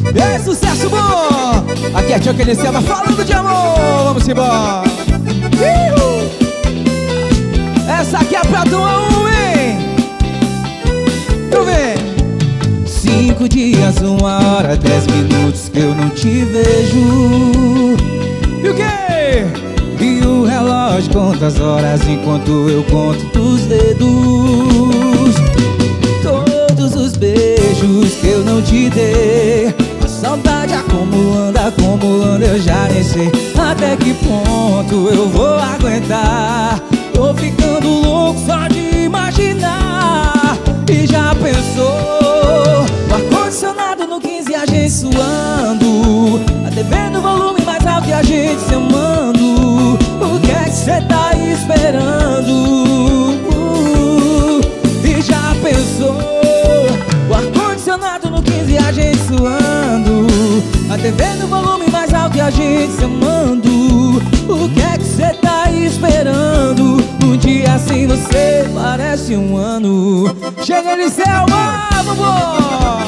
Ei, sucesso bom! Aqui é Tio Kenicema falando de amor. Vamos embora. Essa aqui é pra Dom 1, hein? Tu vê. 5 dias, 1 hora, 10 minutos que eu não te vejo. E o quê? E o relógio conta as horas enquanto eu conto dos dedos. Todos os beijos que eu não te dei, a saudade acumulando, acumulando, eu já nem sei até que ponto eu vou aguentar. Tô ficando louco só de imaginar. E já pensou? O ar-condicionado no 15 e a gente suando, a TV no volume mais alto e a gente se amando. O que é que cê tá esperando? E já pensou? O ar-condicionado no 15 e a gente suando, a TV no volume mais alto e a gente se amando. O que é que cê tá esperando? Um dia assim você parece um ano. Chega de Selma, vambora!